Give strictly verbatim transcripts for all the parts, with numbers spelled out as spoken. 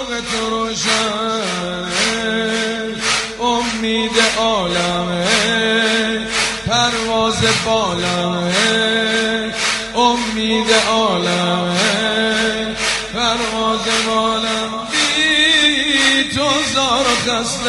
شوق تو روشن، امید عالمه پرواز بالمه، امید عالمه پرواز بالم، بی تو زار و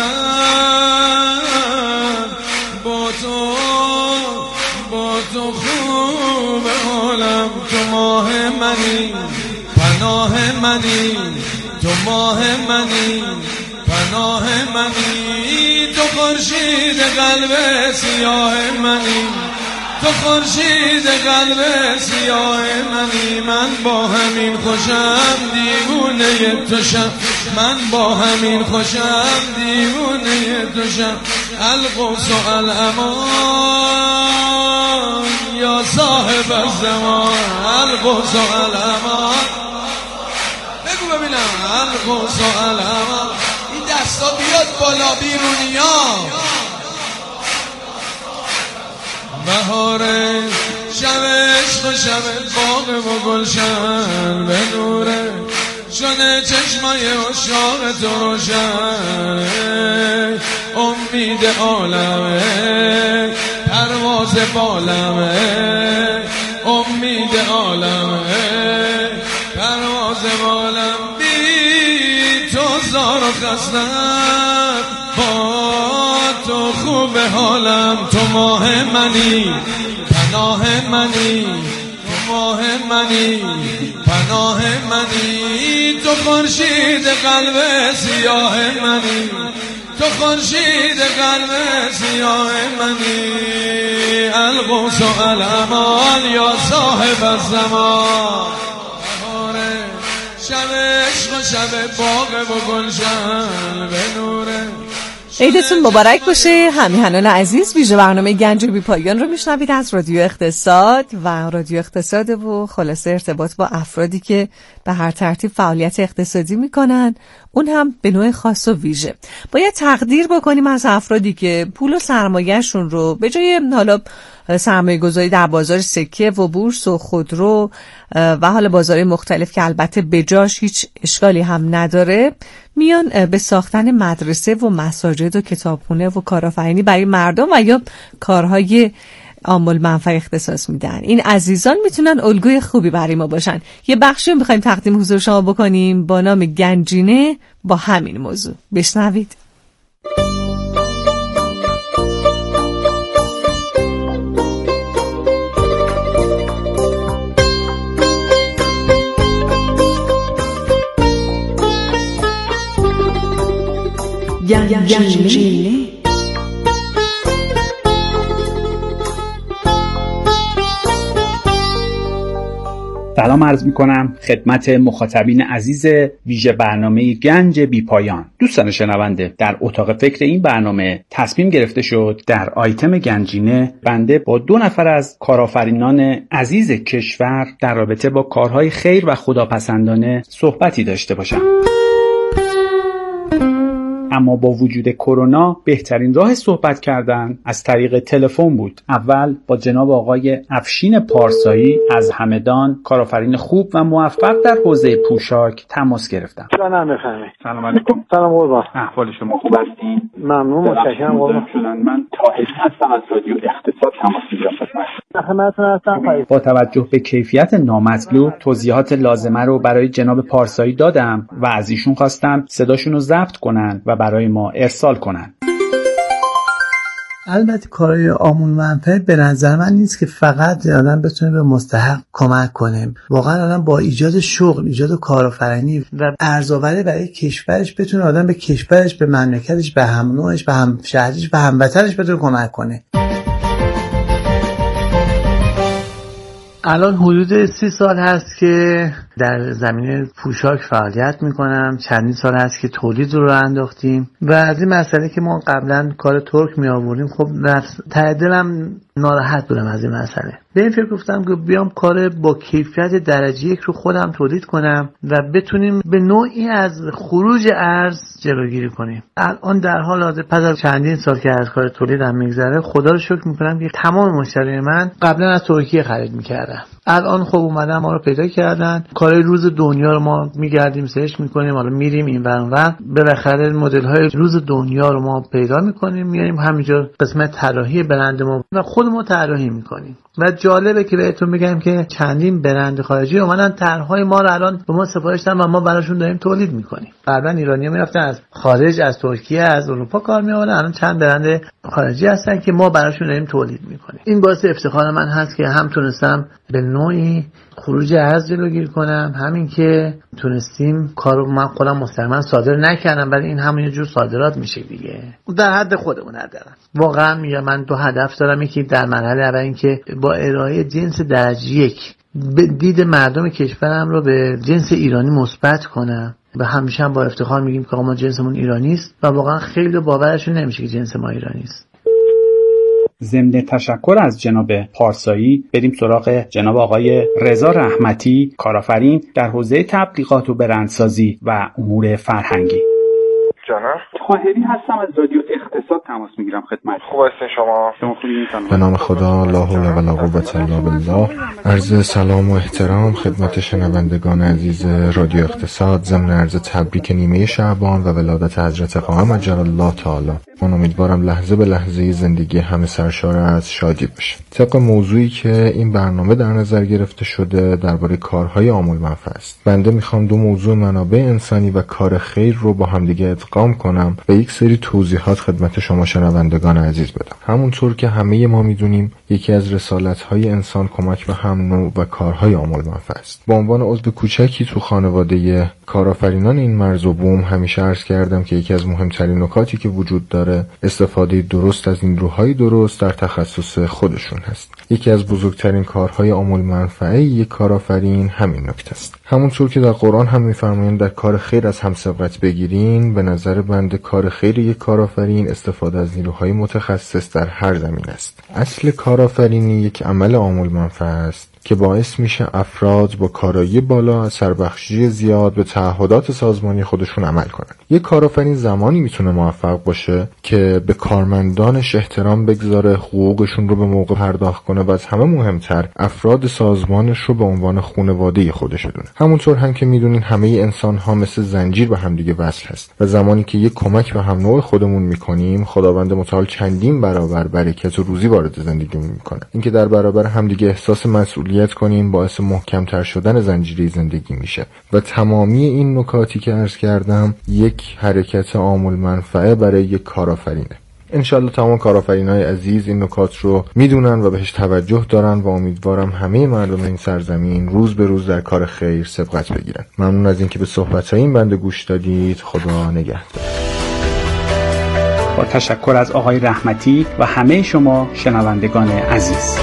خستم، با تو با تو خوب حالم. تو ماه منی پناه منی، تو ماه منی پناه منی، تو خورشید قلب سیاه منی، تو خورشید قلب سیاه منی. من با همین خوشم دیوونه توشم، من با همین خوشم دیوونه توشم. القدس و الامان یا صاحب الزمان، القدس و الامان. بگو ببینم القدس و الامان. این دستا بیاد بالا بیرونیا. بهاره شب عشق و شب باغ و گلشن، به نوره شده چشمای عشاق تو روشن، امید عالمه پرواز بالمه، امید عالمه پرواز بالم، بی تو زار و خستم، با تو خوب حالم. تو ماه منی پناه منی، تو ماه منی پناه منی، تو خورشید قلب سیاه منی، تو خورشید قلب سیاه منی. القدس و الامان یا صاحب الزمان. بهاره شب عشق و شب باغ و گلشن، به نوره. عیدتون مبارک باشه همیهنان عزیز. ویژه برنامه گنج بی پایان رو میشنوید از رادیو اقتصاد و رادیو اقتصاد و خلاصه ارتباط با افرادی که به هر ترتیب فعالیت اقتصادی میکنن، اون هم به نوع خاص و ویژه. باید تقدیر بکنیم از افرادی که پول و سرمایه‌شون رو به جای حالا سرمایه گذاری در بازار سکه و بورس و خودرو و حالا بازار مختلف که البته بجاش هیچ اشکالی هم نداره، میان به ساختن مدرسه و مساجد و کتابخونه و کارآفرینی برای مردم و یا کارهای عامل منفعه اختصاص میدن. این عزیزان میتونن الگوی خوبی برای ما باشن. یه بخشی رو میخوایم تقدیم حضور شما بکنیم با نام گنجینه با همین موضوع. بشنوید. گنجینه. سلام عرض می کنم خدمت مخاطبین عزیز ویژه برنامه گنج بی پایان. دوستان شنونده، در اتاق فکر این برنامه تصمیم گرفته شد در آیتم گنجینه بنده با دو نفر از کارآفرینان عزیز کشور در رابطه با کارهای خیر و خداپسندانه صحبتی داشته باشم. اما با وجود کرونا بهترین راه صحبت کردن از طریق تلفن بود. اول با جناب آقای افشین پارسایی از همدان، کارآفرین خوب و موفق در حوزه پوشاک، تماس گرفتم. سلام بفرمایید. سلام علیکم. سلام قربان. احوال شما خوب هستین؟ ممنون، متشکرم قربان. من طاهری هستم از رادیو اقتصاد، تماس میگیرم. خدمتتون هستم. با توجه به کیفیت نامطلوب توضیحات لازمه رو برای جناب پارسایی دادم و از ایشون خواستم صداشون رو ضبط کنن و برای ما ارسال کنن. البته کارهای عامل منفعه به نظر من نیست که فقط آدم بتونه به مستحق کمک کنه. واقعا آدم با ایجاد شغل، ایجاد کارآفرینی و ارزآوری برای کشورش بتونه آدم به کشورش، به مملکتش، به هم نوعش، به هم شهریش و هموطنش بتونه کمک کنه. الان حدود سی سال هست که در زمینه پوشاک فعالیت میکنم. چندین سال هست که تولید رو انداختیم و از این مسئله که ما قبلا کار ترک می آوردیم، خب ته دلم ناراحت بودم از این مسئله. به این فکر گفتم که بیام کار با کیفیت درجه یک رو خودم تولید کنم و بتونیم به نوعی از خروج ارز جلوگیری کنیم. الان در حال حاضر پس از چندین سال که از کار تولیدم میگذره، خدا رو شکر میکنم که تمام مشتریان من قبلا از ترکیه خرید میکردن. الان خب اومدن ما رو پیدا کردن، کارهای روز دنیا رو ما میگردیم سرچ میکنیم، حالا میریم این ور اون ور، بالاخره مدل های روز دنیا رو ما پیدا میکنیم، میاریم همینجا قسمت طراحی برند ما و خودمون طراحی میکنیم. و جالبه که بهتون بگم که چندین برند خارجی اومدن طرحهای ما رو الان به ما سفارش دادن و ما براشون داریم تولید میکنیم. قبلا ایرانی‌ها میرفتن از خارج، از ترکیه، از اروپا کار میآوردن، الان چند برند خارجی هستن که ما براشون داریم تولید میکنیم. این باعث افتخار من هست که هم تونستم به نوعی خروج ارز جلوگیری کنم، همین که تونستیم کارو من خودم مستقیما صادر نکردم، ولی این همون یه جور صادرات میشه دیگه، در حد خودمون دارم. واقعا میگم من دو هدف دارم، یکی در مرحله اول این که با ارائه جنس درجه یک دید مردم کشورم رو به جنس ایرانی مثبت کنم و همیشه هم با افتخار میگیم که ما جنسمون ایرانی است و واقعا خیلی باورشون نمیشه که جنس ما ایرانی است. ضمن تشکر از جناب پارسایی بریم سراغ جناب آقای رضا رحمتی، کارآفرین در حوزه تبلیغات و برندسازی و امور فرهنگی. جانم طاهری هستم از رادیو اقتصاد تماس میگیرم خدمت. خوب هستین شما؟ شما خوبین؟ به نام خدا، لا حول ولا قوة الا بالله. عرض سلام و احترام خدمت شنوندگان عزیز رادیو اقتصاد، ضمن عرض تبریک نیمه شعبان و ولادت حضرت قائم عجل الله تعالی. من امیدوارم لحظه به لحظه زندگی همه سرشار از شادی باشه. طبق موضوعی که این برنامه در نظر گرفته شده درباره کارهای عامل منفعه است. بنده میخوام دو موضوع منابع انسانی و کار خیر رو با همدیگه ادغام کنم و یک سری توضیحات خدمت شما شنوندگان عزیز بدم. همونطور که همه ما میدونیم یکی از رسالت‌های انسان کمک به هم نوع و کارهای عامل منفعه است. به عنوان عضو کوچکی تو خانواده کارآفرینان این مرز و بوم همیشه عرض کردم که یکی از مهمترین نکاتی که وجود داره استفاده درست از این روهای درست در تخصص خودشون هست. یکی از بزرگترین کارهای عامل منفعه یک کارآفرین همین نکته است. همونطور که در قرآن هم می‌فرمایند در کار خیر از هم سبقت بگیرین، به نظر بنده کار خیر یک کارآفرین استفاده از نیروهای متخصص در هر زمینه است. اصل کارآفرینی یک عمل عامل منفعه است که باعث میشه افراد با کارایی بالا از سربخشی زیاد به تعهدات سازمانی خودشون عمل کنن. یک کارآفرین زمانی میتونه موفق باشه که به کارمندانش احترام بگذاره، حقوقشون رو به موقع پرداخت کنه و از همه مهمتر افراد سازمانش رو به عنوان خانواده خودش بدونه. همونطور هم که میدونین همه انسان ها مثل زنجیر به هم دیگه وصل هست و زمانی که یک کمک به هم نوع خودمون میکنیم، خداوند متعال چندین برابر برکت و روزی وارد زندگیمون میکنه. اینکه در برابر هم دیگه احساس مسئولیت کنیم باعث محکم‌تر شدن زنجیره زندگی میشه و تمامی این نکاتی که عرض کردم یک حرکت عامل منفعه برای یک کارآفرینه. انشالله تمام کارآفرینای عزیز این نکات رو میدونن و بهش توجه دارن و امیدوارم همه مردم این سرزمین روز به روز در کار خیر سبقت بگیرن. ممنون از اینکه به صحبت‌های این بنده گوش دادید. خدا نگهدار. با تشکر از آقای رحمتی و همه شما شنوندگان عزیز.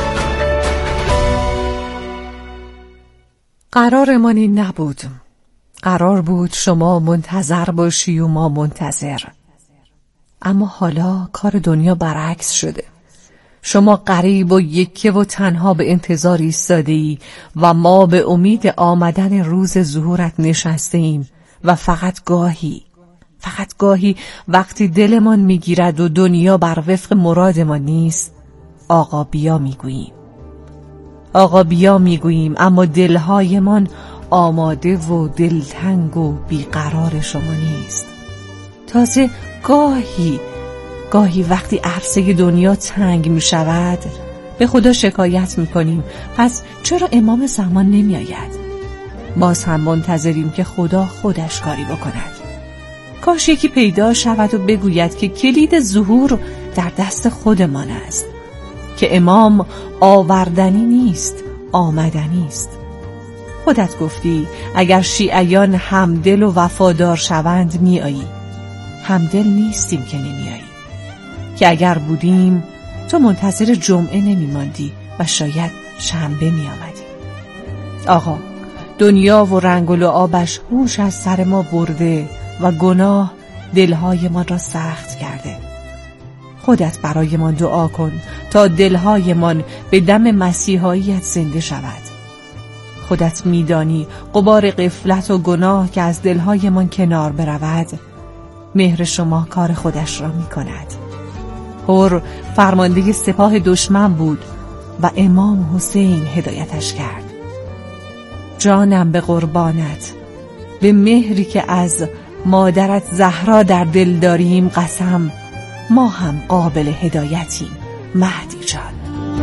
قرارمان این نبود. قرار بود شما منتظر باشی و ما منتظر. اما حالا کار دنیا برعکس شده. شما غریب و یکه و تنها به انتظار ایستاده‌ای و ما به امید آمدن روز ظهورت نشسته ایم و فقط گاهی فقط گاهی وقتی دلمان میگیرد و دنیا بر وفق مرادمان نیست، آقا بیا میگوییم. آقا بیا میگوییم، اما دلهایمان آماده و دلتنگ و بیقرار شما نیست. تازه گاهی گاهی وقتی عرصه دنیا تنگ می شود به خدا شکایت می کنیم پس چرا امام زمان نمی آید؟ باز هم منتظریم که خدا خودش کاری بکند. کاش یکی پیدا شود و بگوید که کلید ظهور در دست خودمان است، که امام آوردنی نیست، آمدنی است. خودت گفتی اگر شیعیان همدل و وفادار شوند می آیی. همدل نیستیم که نمی آیی. که اگر بودیم تو منتظر جمعه نمی ماندی و شاید شنبه می آمدی. آقا، دنیا و رنگ و لعابش هوش از سر ما برده و گناه دلهایمان را سخت کرده. خودت برایمان دعا کن تا دلهایمان به دم مسیحاییت زنده شود. خودت میدانی غبار غفلت و گناه که از دلهایمان کنار برود، مهر شما کار خودش را می کند. حر فرمانده سپاه دشمن بود و امام حسین هدایتش کرد. جانم به قربانت، به مهری که از مادرت زهرا در دل داریم قسم، ما هم قابل هدایتیم مهدی جان.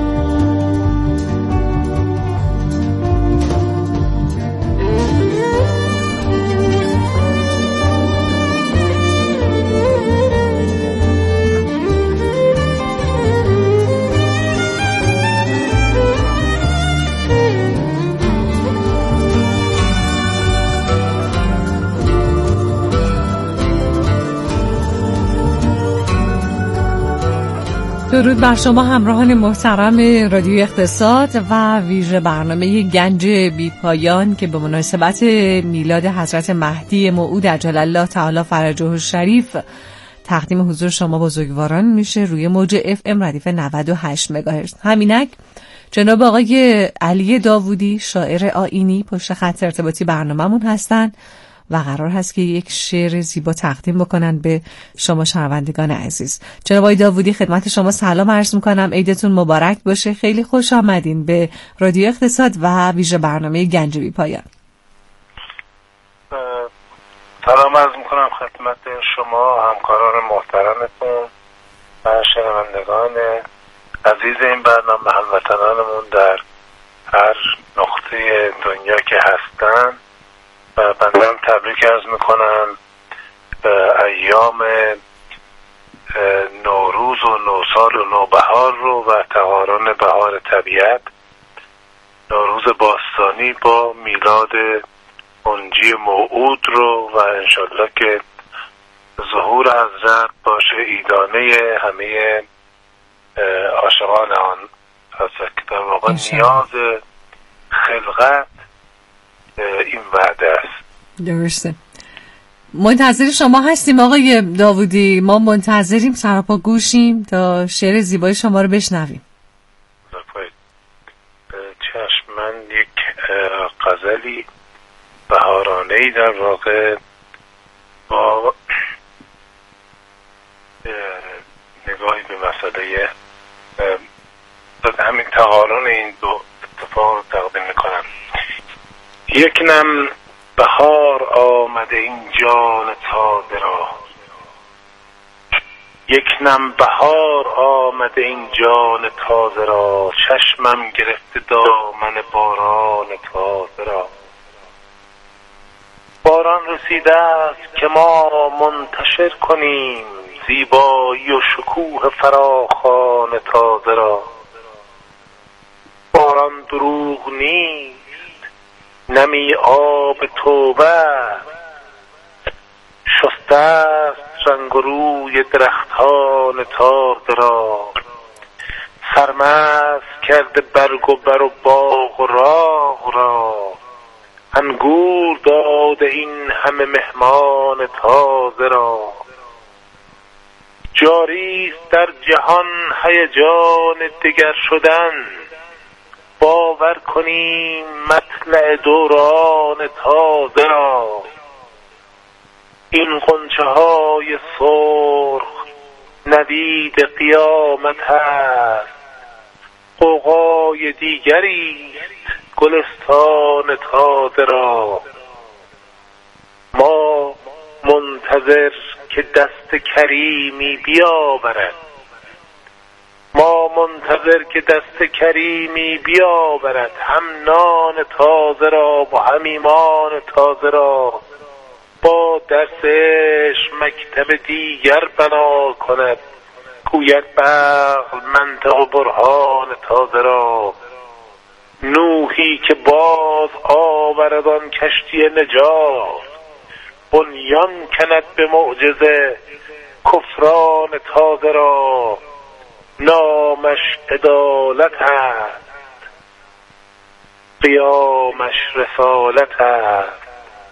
درود بر شما همراهان محترم رادیو اقتصاد و ویژه برنامه گنج بی پایان که به مناسبت میلاد حضرت مهدی موعود عجل الله تعالی فرجه الشریف تقدیم حضور شما بزرگواران میشه روی موج اف ام ردیف نود و هشت مگاهرتز. همینک جناب آقای علی داوودی شاعر آیینی پشت خط ارتباطی برنامه‌مون هستن و قرار هست که یک شعر زیبا تقدیم بکنن به شما شنوندگان عزیز. جناب آقای داوودی خدمت شما سلام عرض میکنم، عیدتون مبارک باشه. خیلی خوش آمدین به رادیو اقتصاد و ویژه برنامه گنج بی پایان. سلام عرض میکنم خدمت شما همکاران محترمتون و شنوندگان عزیز این برنامه، هموطنانمون در هر نقطه دنیا که هستن و بنده هم تبریک عرض میکنم به ایام نوروز و نوسال و نوبهار رو و تهاران بهار طبیعت، نوروز باستانی با میلاد منجی موعود رو و انشالله که ظهور حضرت باشه ایدانه همه عاشقان آن هست که در واقع نیاز خلقت این وعده است. درسته. منتظر شما هستیم آقای داوودی، ما منتظریم، سراپا گوشیم تا شعر زیبای شما رو بشنویم. چشم، من یک غزلی بهارانه‌ای در واقع با نگاهی به مسئله همین تهاران این دو اتفاق رو تقدیم میکنم. یک نم بهار آمده این جان تازه را، یک نم بهار آمده این جان تازه را، چشمم گرفته دامن باران تازه را. باران رسیده است که ما منتشر کنیم زیبایی و شکوه فراخوان تازه را. باران دروغ نیست، نمی آب توبه، شسته است رنگ و روی درختان تازه را. سرمست کرده برگ و بر و باغ و راغ را، انگور داده این همه مهمان تازه را. جاری است در جهان هیجان دگر شدن، باور کنیم مطلع دوران تازه را. این غنچه های سرخ نوید قیامت هست، غوغای دیگری گلستان تازه را. ما منتظر که دست کریمی بیاورد، ما منتظر که دست کریمی بیاورد، هم نان تازه را و هم ایمان تازه را. با درسش مکتب دیگر بنا کند، گوید بغل منطق و برهان تازه را. نوحی که باز آورد آن کشتی نجات، بنیان کند به معجزه کفران تازه را. نامش عدالت است، قیامش رسالت است.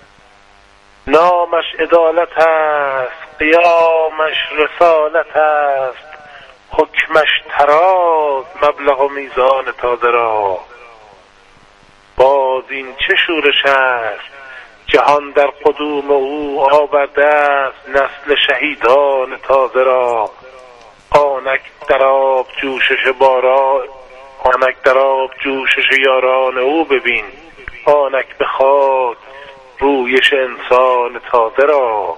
نامش عدالت است، قیامش رسالت است. حکمش تراز مبلغ و میزان تازه را. باز این چه شورش است، جهان در قدوم او آورده است نسل شهیدان تازه را. آنک در آب جوشش باران، آنک در آب جوشش یاران او ببین، آنک بخواد رویش انسان تازه را.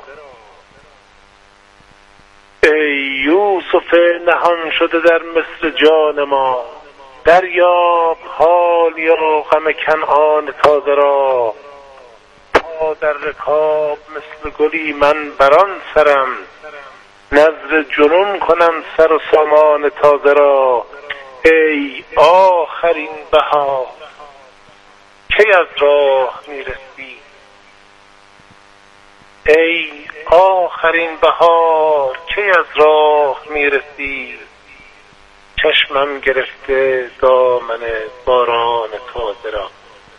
ای یوسف نهان شده در مصر جان ما، دریاب حال یا غم کنعان تازه را. پا در رکاب مثل گلی من بران سرم، نذر جنون کنم سر و سامان تازه را. ای آخرین بهار کی از راه میرسی، ای آخرین بهار کی از راه میرسی. چشمم گرفته دامن باران تازه را.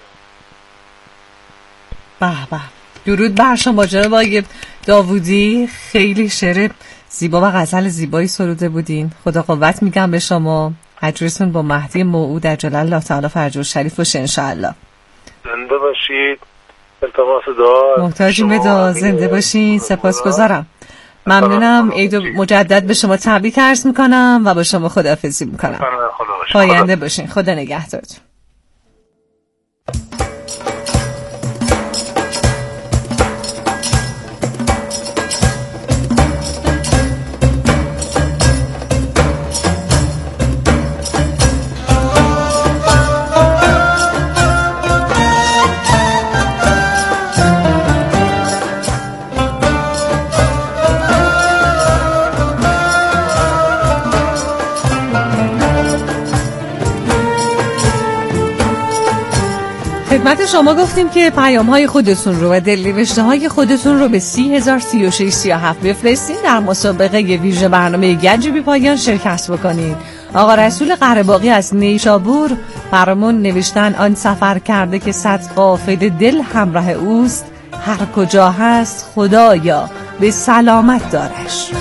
به به، درود بر شما جناب آقای داوودی، خیلی شعر زیبا و غزل زیبایی سروده بودین. خدا قوت میگم به شما، اجرتون با مهدی موعود عجل الله تعالی فرجه شریف باشه ان شاء الله. زنده باشید، التماس دعا محتاج مدا، زنده باشین، سپاسگزارم. ممنونم، عید مجدد به شما تبریک عرض میکنم و با شما خداحافظی میکنم. پاینده باشین، خدا نگهدارتون. خدمت شما گفتیم که پیام های خودتون رو و دلنوشته های خودتون رو به سی هزار سی و شش سی و هفت بفرستین. در مسابقه ویژه برنامه گنج بی پایان شرکت بکنید. آقا رسول قره‌باقی از نیشابور برامون نوشتن آن سفر کرده که صد قافله دل همراه اوست، هر کجا هست خدایا به سلامت دارش.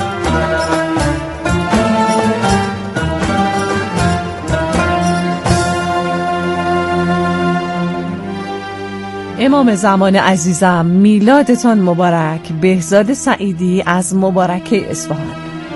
امام زمان عزیزم میلادتان مبارک. بهزاد سعیدی از مبارکه اصفهان.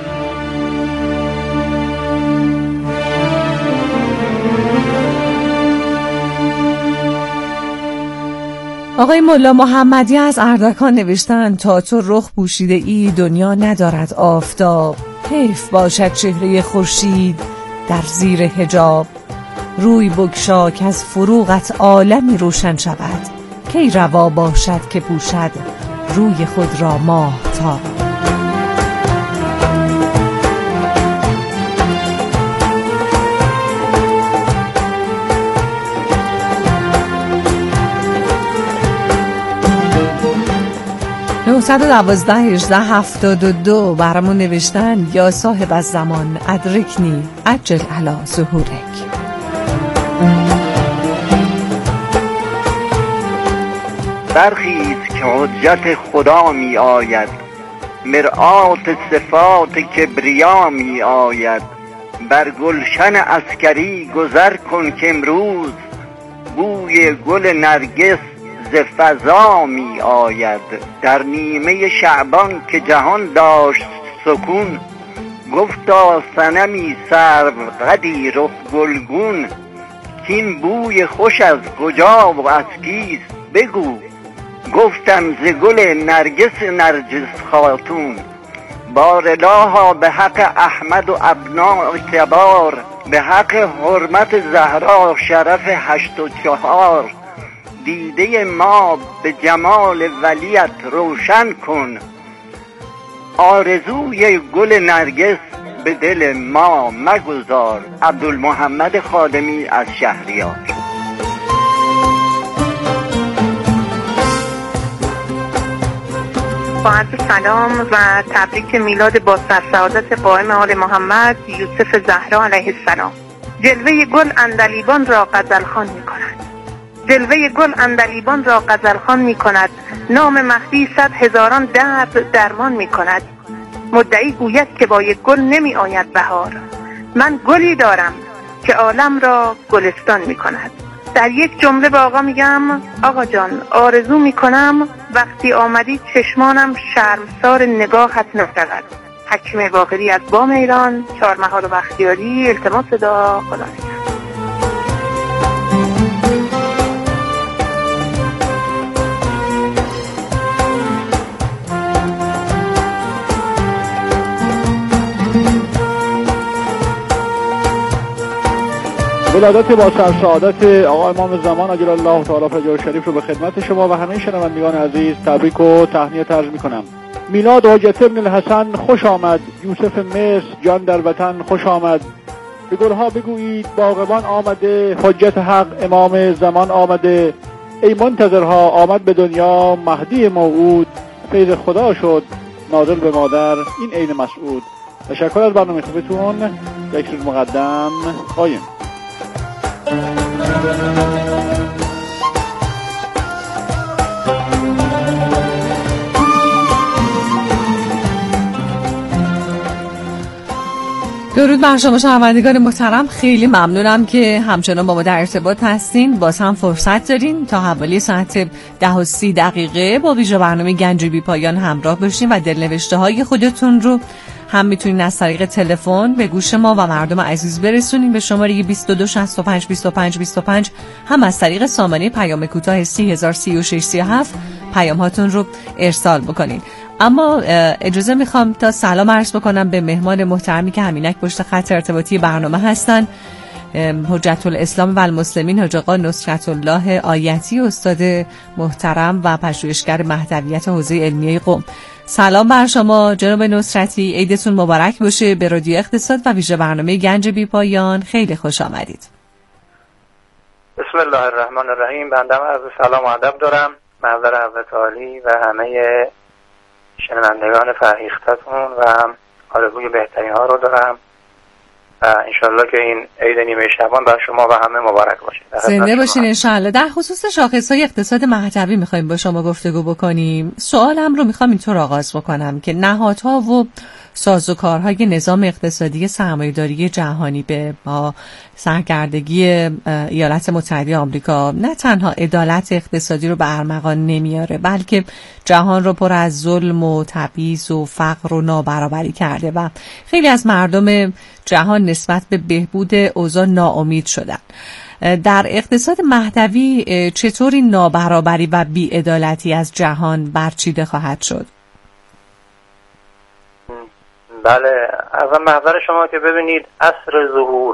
آقای مولا محمدی از اردکان نوشتن تا تو رخ پوشیده ای دنیا ندارد آفتاب، حیف باشد چهره خورشید در زیر حجاب. روی بگشا که از فروغت عالمی روشن شود، کی روا باشد که پوشد روی خود را ماهتاب. نهصد و دوازده هجده هفتاد و دو برامون نوشتن یا صاحب از زمان ادرکنی عجل علی ظهورک. برخیز که حجت خدا می آید، مرآت صفات کبریا می آید. بر گلشن عسکری گذر کن که امروز، بوی گل نرگس ز فضا می آید. در نیمه شعبان که جهان داشت سکون، گفتا صنمی سرو قدی رخ گلگون. کین بوی خوش از کجا و از کیست بگو، گفتم ز گل نرگس نرجس خاتون. بارلاها به حق احمد و ابناء کبار، به حق حرمت زهرا شرف هشت و چهار. دیده ما به جمال ولیت روشن کن، آرزوی گل نرگس به دل ما مگذار. عبدالمحمد خادمی از شهریار. با عرض سلام و تبریک میلاد با سرسعادت قائم آل محمد یوسف زهرا علیه السلام. جلوه گل عندلیبان را غزل خوان می کند، جلوه گل عندلیبان را غزل خوان می کند. نام مهدی صد هزاران درد درمان می کند. مدعی گوید که با یک گل نمی آید بهار، من گلی دارم که عالم را گلستان می کند. در یک جمله به آقا میگم آقا جان آرزو میکنم وقتی آمدی چشمانم شرمسار نگاهت نشود. حکیم باقری از بام ایران، چهارمحال و بختیاری. التماس دعا. خدا نگهدار. ولادت با سرسعادت آقا امام زمان عجل الله تعالی فرجه شریف رو به خدمت شما و همه شنوندگان عزیز تبریک و تهنیت عرض می‌کنم. میلاد حجت ابن الحسن خوش آمد، یوسف مصر جان در وطن خوش آمد. به گلها بگویید باغبان آمده، حجت حق امام زمان آمده. ای منتظرها آمد به دنیا مهدی موعود، فیض خدا شد نازل به مادر این عین مسعود. تشکر از برنامه خوبتون. یک روز مقدم قایم. درود بر شما شنوندگان محترم، خیلی ممنونم که همچنان با ما در ارتباط هستین. باز هم فرصت دارین تا حوالی ساعت ده و سی دقیقه با ویژه برنامه گنج بی پایان همراه باشین و دلنوشته های خودتون رو هم میتونین از طریق تلفن به گوش ما و مردم عزیز برسونین به شماره بیست و دو شصت و پنج بیست و پنج بیست و پنج، هم از طریق سامانه پیام کوتاه سی هزار سی و شش سی و هفت پیام هاتون رو ارسال بکنین. اما اجازه میخوام تا سلام عرض بکنم به مهمان محترمی که همینک پشت خط ارتباطی برنامه هستن، حجت الاسلام و المسلمین حاج آقا نصرت الله آیتی، استاد محترم و پژوهشگر مهدویت حوزه علمیه قم. سلام بر شما جناب نصرتی، عیدتون مبارک باشه. به رادیو اقتصاد و ویژه برنامه گنج بی پایان خیلی خوش آمدید. بسم الله الرحمن الرحیم. بنده عرض سلام و ادب دارم. محضر حضرت عالی و همه شنوندگان فرهیختتون و آرزوی بهترین ها رو دارم و انشالله که این عید نیمه شعبان بر شما و همه مبارک باشه. زنده باشین انشالله. در خصوص شاخصهای اقتصاد مهدوی میخوایم با شما گفتگو بکنیم. سوالم رو میخوام اینطور آغاز بکنم که نهادها و سازوکارهای نظام اقتصادی سرمایه‌داری جهانی به با سرکردگی ایالات متحده آمریکا نه تنها عدالت اقتصادی رو به ارمغان نمیاره، بلکه جهان رو پر از ظلم و تبعیض و فقر و نابرابری کرده و خیلی از مردم جهان نسبت به بهبود اوضاع ناامید شدن. در اقتصاد مهدوی چطور این نابرابری و بی‌عدالتی از جهان برچیده خواهد شد؟ بله، از محضر شما که ببینید عصر ظهور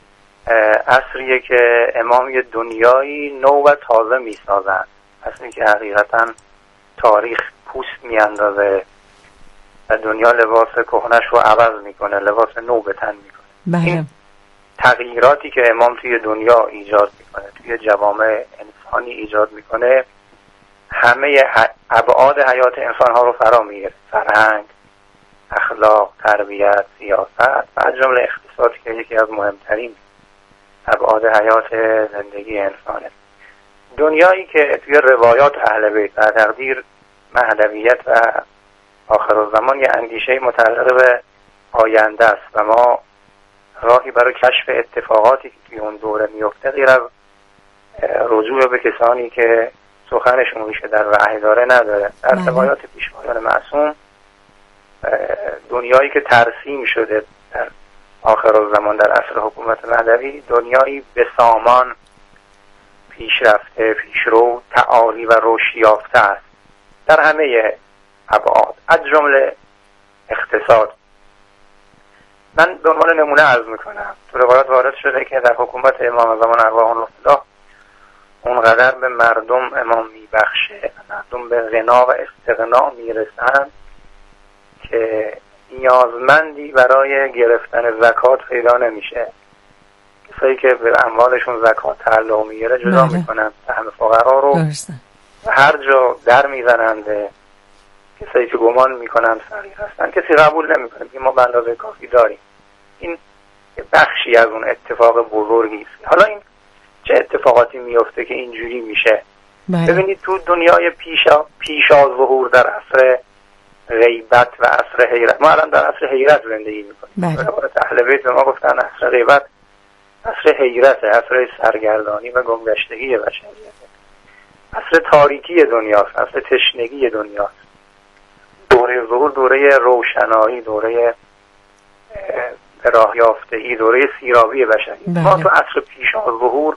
عصریه که امام یه دنیایی نو و تازه میسازن، عصری که حقیقتا تاریخ پوست میاندازه و دنیا لباس کهنش رو عوض میکنه، لباس نو به تن میکنه. این تغییراتی که امام توی دنیا ایجاد میکنه، توی جوامع انسانی ایجاد میکنه، همه ابعاد حیات انسان ها رو فرا میگیره، فرهنگ، اخلاق، تربیت، سیاست و از جمله اقتصاد که یکی از مهمترین ابعاد حیات زندگی انسانه. دنیایی که توی روایات اهل بیت و تقدیر مهدویت و آخرالزمان یه اندیشه متعلق به آینده است و ما راهی برای کشف اتفاقاتی که توی اون دوره میفته غیر از رجوع به کسانی که سخنشون ریشه در وحی داره نداره. در روایات پیشوایان معصوم دنیایی که ترسیم شده در آخرالزمان در عصر حکومت مهدوی دنیایی به سامان، پیشرفته، پیشرو، تعالی و رشد یافته است در همه ابعاد از جمله اقتصاد. من به عنوان نمونه عرض میکنم تو روایات وارد شده که در حکومت امام زمان ارواح الله اونقدر به مردم امام میبخشه، مردم به غنا و استغنا میرسن که نیازمندی برای گرفتن زکات پیدا نمیشه. کسایی که به اموالشون زکات تعلق میگیره جدا میکنن سهم فقرا رو و هر جا در میزنند. کسایی که گمان میکنن فقیر هستن کسی قبول نمیکنه که ما به اندازه کافی داریم. این بخشی از اون اتفاق بزرگی است. حالا این چه اتفاقاتی میفته که اینجوری میشه؟ بله. ببینید تو دنیای پیشا پیش از ظهور در عصر غیبت و عصر حیرت، ما الان در عصر حیرت زندگی میکنیم. بله. اهل بیت به ما گفتن عصر غیبت عصر حیرت، عصر سرگردانی و گمگشتگی بشریت، عصر تاریکی دنیاست، عصر تشنگی دنیاست. دوره ظهور دوره روشنایی، دوره به راه یافتگی، دوره سیرابی بشریت. بله. ما تو عصر پیش از ظهور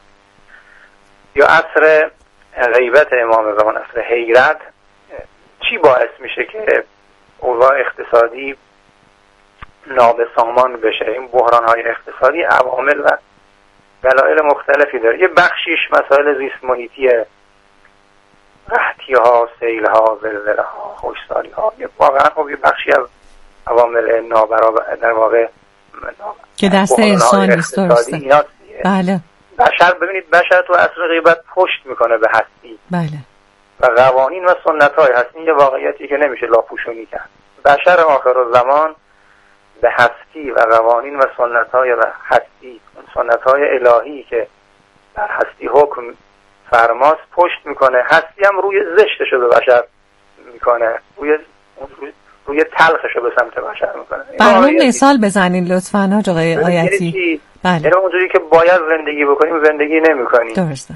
یا عصر غیبت امام زمان، عصر حیرت، چی باعث میشه که اوضاع اقتصادی نابسامان بشه؟ این بحران های اقتصادی عوامل و دلایل مختلفی داره. یه بخشیش مسائل زیست محیطیه، قحطی ها، سیل ها، زلزله ها، خشکسالی ها. واقعا خب یه بخشی از عوامل نابرابر در واقع که دست انسان نیست. درسته. بله. بشر ببینید بشر تو عصر غیبت پشت میکنه به هستی. بله. و قوانین و سنت های هستی یه واقعیتی که نمیشه لاپوشونی کرد. بشر آخرالزمان به هستی و قوانین و سنت های هستی، سنت های الهی که در هستی حکم فرماست پشت میکنه. هستی هم روی زشتشو به بشر میکنه، روی روی, روی تلخشو به سمت بشر میکنه. برام مثال بزنین لطفاً حاج آقای آیتی. بله. یعنی اونجوری که باید زندگی بکنیم زندگی نمیکنیم. درسته.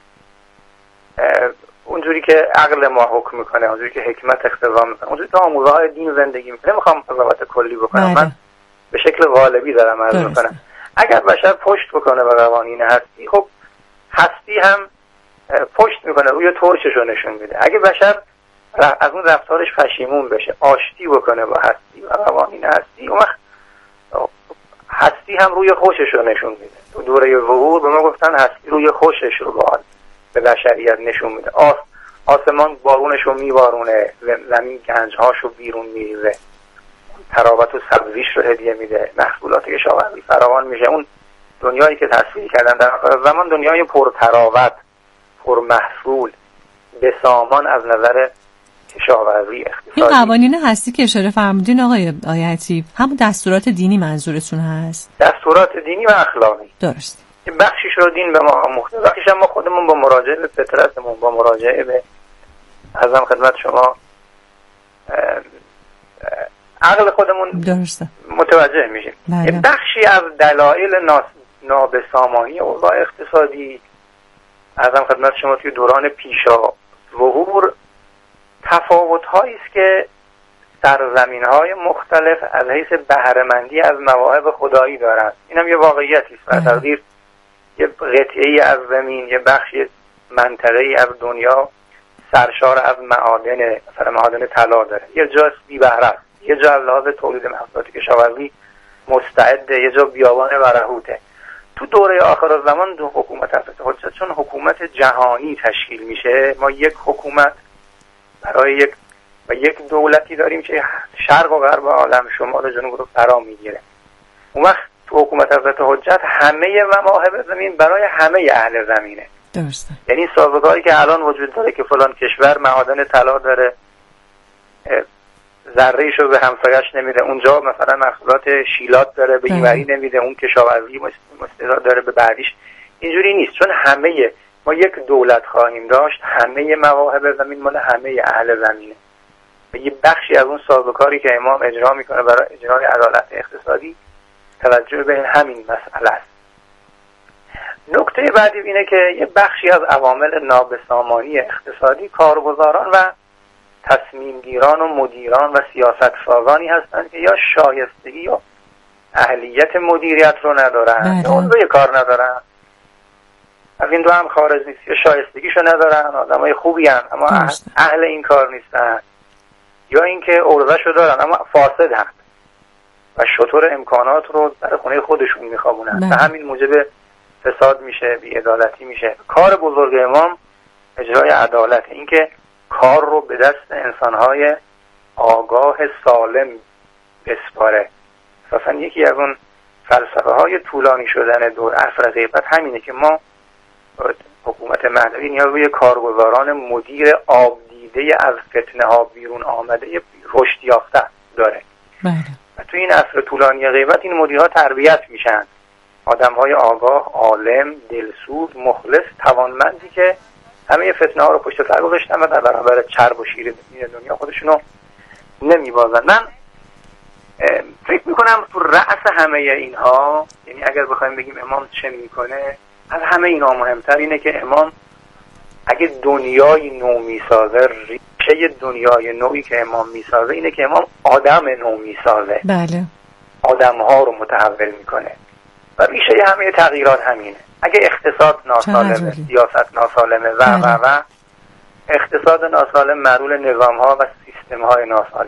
اونجوری که عقل ما حکم میکنه، اونجوری که حکمت اقتضا میکنه، اونجوری که آموزه های دین زندگی میکنه. نمیخوام قضاوت کلی بکنم. بله. من به شکل غالبی دارم عرض میکنم. اگر بشر پشت بکنه به قوانین هستی، خب هستی هم پشت میکنه، روی ترشش رو نشون میده. اگه بشر از اون رفتارش پشیمون بشه، آشتی بکنه با هستی و قوانین هستی، اون وقت هستی هم روی خوشش رو نشون میده. تو دوره ظهور به ما گفتن هستی روی خوشش رو باید به بشریت نشون میده. آس آسمان بارونش رو میبارونه، زمین گنجهاش رو بیرون میریزه، تراوت و سبزیش رو هدیه میده، محصولات کشاورزی فراوان میشه. اون دنیایی که تصویر کردن در آخر زمان دنیای پر تراوت، پر محصول، بسامان از نظر کشاورزی، اقتصادی. این قوانین هستی که اشاره فرمودین آقای آیتی همون دستورات دینی منظورتون هست؟ دستورات دینی و اخلاقی. درست. این بخشیش رو دین به ما آموخته، بخشیش هم ما خودمون با مراجعه به فطرتمون، با مراجعه به عرضم خدمت شما عقل خودمون درسته متوجه میشیم. بله. بخشی از دلایل نابسامانی اوضاع اقتصادی عرضم خدمت شما توی دوران پیشا ظهور تفاوت هایی است که سرزمین های مختلف از حیث بهره‌مندی از مواهب خدایی دارند. این هم یه واقعیتی است. بر تقدیر یه قطعه‌ای از زمین، یه بخشی منطقه‌ای از دنیا سرشار از معادن، مثلا معادن طلا داره، یه جا بی بهره است، یه جا از لحاظ تولید محصولات کشاورزی مستعده، یه جا بیابان برهوته. تو دوره آخرالزمان دو حکومت حضرت حجت چون حکومت جهانی تشکیل میشه، ما یک حکومت برای یک و یک دولتی داریم که شرق و غرب عالم، شمال و جنوب رو فرا میگیره. اون وقت تو حکومت حضرت حجت همه مواهب زمین برای همه اهل زمینه. درسته. یعنی سازگاری که الان وجود داره که فلان کشور معادن طلا داره، ذره‌ایشو به همسایه‌اش نمیده، اونجا مثلا محصولات شیلات داره به اینوری نمیده، اون کشاورزی مستعد داره به بعدیش. اینجوری نیست، چون همه ما یک دولت خواهیم داشت، همه مواهب زمین مال همه اهل زمینه. و یه بخشی از اون سازوکاری که امام اجرا میکنه برای اجرای عدالت اقتصادی توجه به همین مسئله است. نکته بعدی اینه که یه بخشی از عوامل نابسامانی اقتصادی کارگزاران و تصمیمگیران و مدیران و سیاستسازانی هستند که یا شایستگی یا اهلیت مدیریت رو ندارن یا عضوی کار ندارن. از این دو هم خارج نیست، یا شایستگیشو ندارن، آدمای خوبی هن اما اهل این کار نیستن، یا اینکه عرضه‌شو دارن اما فاسد هن و شطور امکانات رو در خونه خودشون میخوابونن و همین موجب فساد میشه، بی‌عدالتی میشه. کار بزرگ امام اجرای عدالت، اینکه کار رو به دست انسانهای آگاه سالم بسپاره. اصلا یکی از اون فلسفه های طولانی شدن دور عصر غیبت همینه که ما حکومت مهدوی نیاز روی کارگزاران مدیر آب دیده از فتنه ها بیرون آمده رشد یافته داره. بله. و تو این عصر طولانی غیبت این مدیرها تربیت میشن، آدم های آگاه، عالم، دلسوز، مخلص، توانمندی که همه فتنه ها رو پشت سر گذاشتن و در برابر چرب و شیر دنیا خودشونو نمیبازن. من فکر میکنم تو رأس همه اینها، یعنی اگر بخوایم بگیم امام چه میکنه، از همه اینا مهمتر اینه که امام اگه دنیای نو میسازه، ریشه دنیای نوعی که امام میسازه اینه که امام آدم نو میسازه. بله. آدم ها رو متحول میکنه و ریشه همه تغییرات همینه. اگه اقتصاد ناسالمه، سیاست ناسالمه و و و اقتصاد ناسالم معلول نظام ها و سیستم های ناسالم.